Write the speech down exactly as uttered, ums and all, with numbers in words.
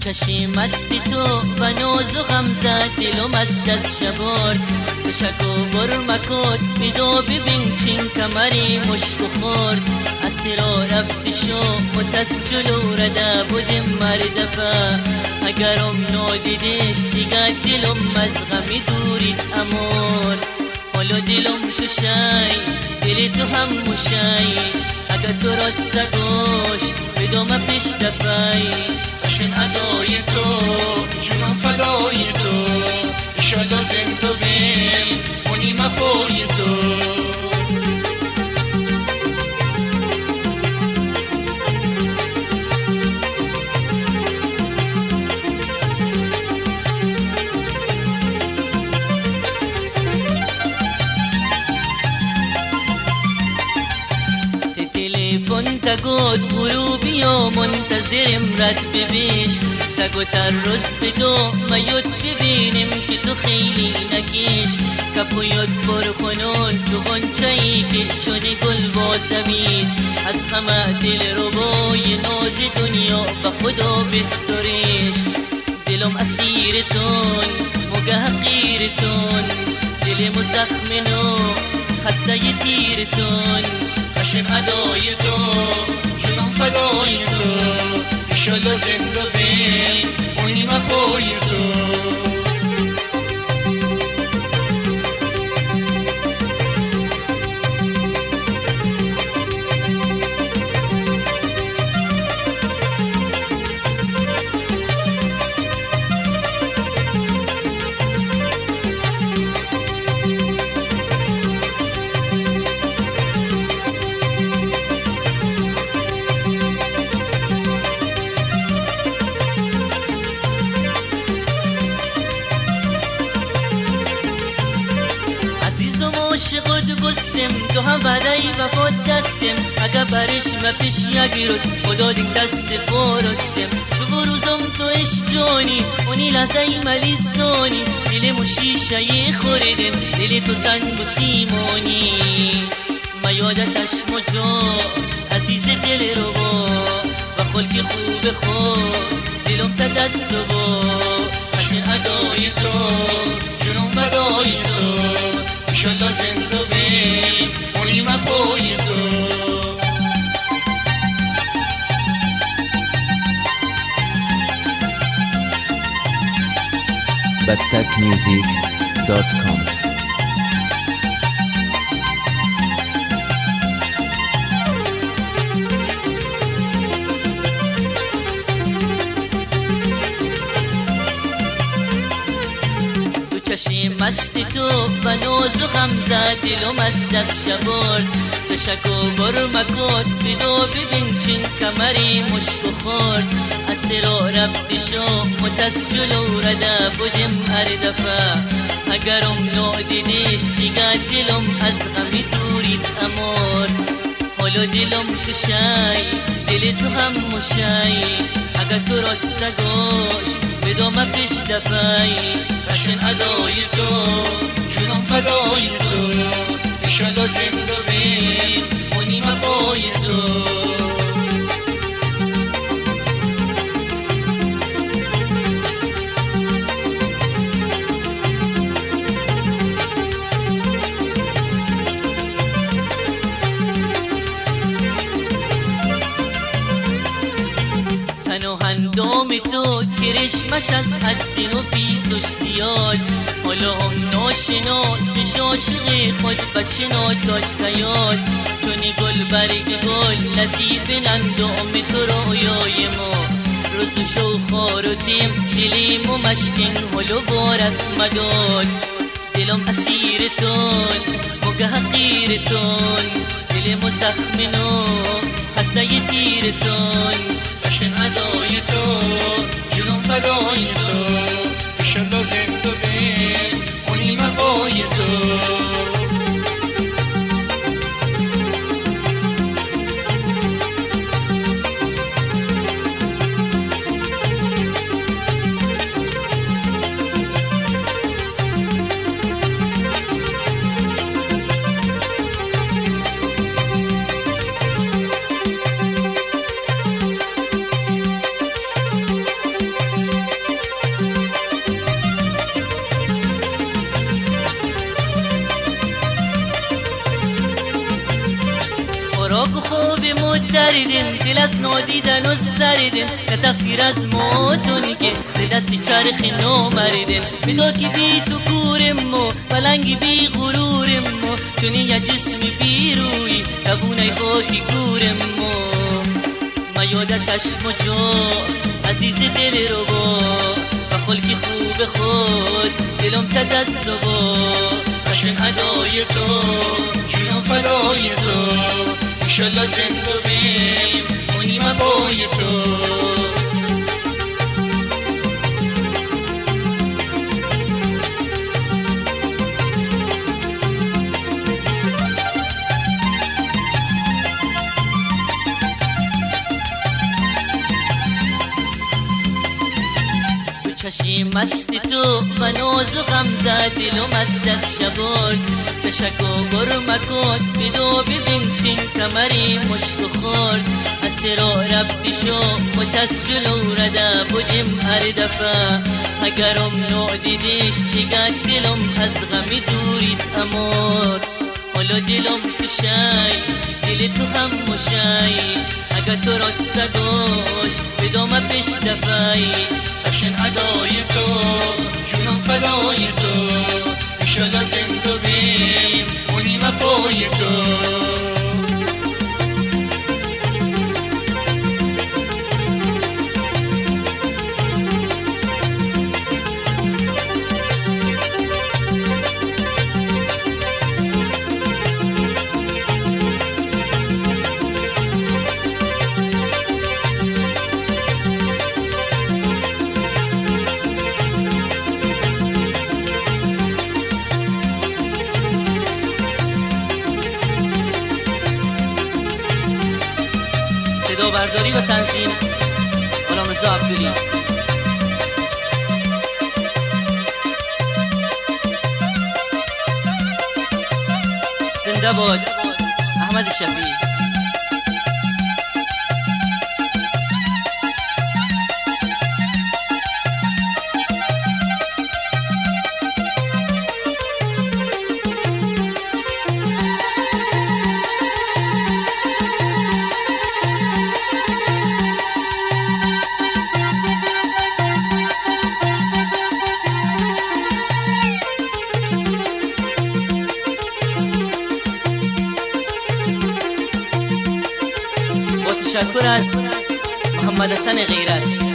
چشم مستی تو و ناز و غمزت دلم است از شبار چشک و برمکات بیدو ببین چین کمری مشک و خورد اسرا رفتی شو متس جلو رده بودیم مردفه اگرم نادیدش دیگر دلم از غمی دورید امور حالا دلم تو شای دلی تو هم مشای اگر تو راست گوش بدوم پیش دفعی بشین ادای تو جونم فدای تو ایشالله زنده بیم کنیم پای تو تلفن تگود غروبی و منتظرم رد ببیش تگو تر روز بدو میاد ببینیم که تو خیلی نکیش کپویت پرخونون تو غنچه‌ای که چونی گل بازمید از همه دل رو بای ناز دنیا به خدا بهتریش دلم اسیرتون موگه حقیرتون دل مزخمنو خسته تیرتون بشین ادای تو جونم فدای تو ایشالله زنده بیم کنیم پای تو عاشقت بستم تو هم بدایی وفات دستم اگه برش و پیش یک روز خدا دیگ دست فرستم تو بروزم تو اش جانی اونی لحظه ملیزانی دل مشیشه خوردم دل تو سنگ و سیمانی ما یادتش مجا عزیز دل رو با و خلق خوب خود دلم تا دست رو با بشین ادای تو جونم فدای تو ایشالله زنده بیم کنیم پای تو بستک میوزیک دات کام چشم مستی تو و ناز و غمزه دلم از دست شبرد چشک و برمکات بیدو ببین چین کمری مشک و خورد اسرا رفتی شو متس جلو رده بودیم هر دفعه اگرم نادیدش دیگر دلم از غمی دورید امور حالا دلم تو شای دل تو هم مشای اگر تو راست گوش بدوم پیش دفعی بشین ادای تو جونم فدای تو ایشالله زنده بیم کنیم پای تو هندام تو کرشمش از حد نفیس و اشتیاد حالا هم ناشناس شاشق خود بچه ناداد تیاد چونی گل برگ گل لطیف اندام تو رویای ما روز و شو خار و تیم دلیم و مشکن حلو بار از مداد دلم اسیرتون موگه حقیرتون دل مزخمنو خسته تیرتون بشین ادای تو جونم فدای تو ایشالله زنده بیم کنیم پای تو نادیدن و سریدن نه تقصیر از موتونی که به دستی چرخ نو مریدن میدا که بی تو کورم و پلنگی بی غرورم و چونی یه جسم بی روی تبونه خاکی کورم و ما یادتش مجا عزیز دل رو با و خلکی خوب خود دلم تا دست رو با قشن ادای تو جونم فدای تو انشالله زنده بیم کنیم پای تو چشی مستی تو و ناز و غمزه دلم از دست شباد کشک و بر مکاد بدو ببین چین کمری مشک خورد از سرا رفتی شو متس جلو رده بودیم هر دفعه اگرم نو دیدیش دیگر دلم از غمی دورید امار حالا دلم کشای دل تو هم مشای اگر تو را سگاش بدام پیش دفعی قشن ادای تو جونم فدای تو انشالله زنده بیم کنیم پای تو صدا برداری و تنظیم غلامرضا عبدلی. زنده باد احمد شفیع. تشکر از محمد حسن غیرت.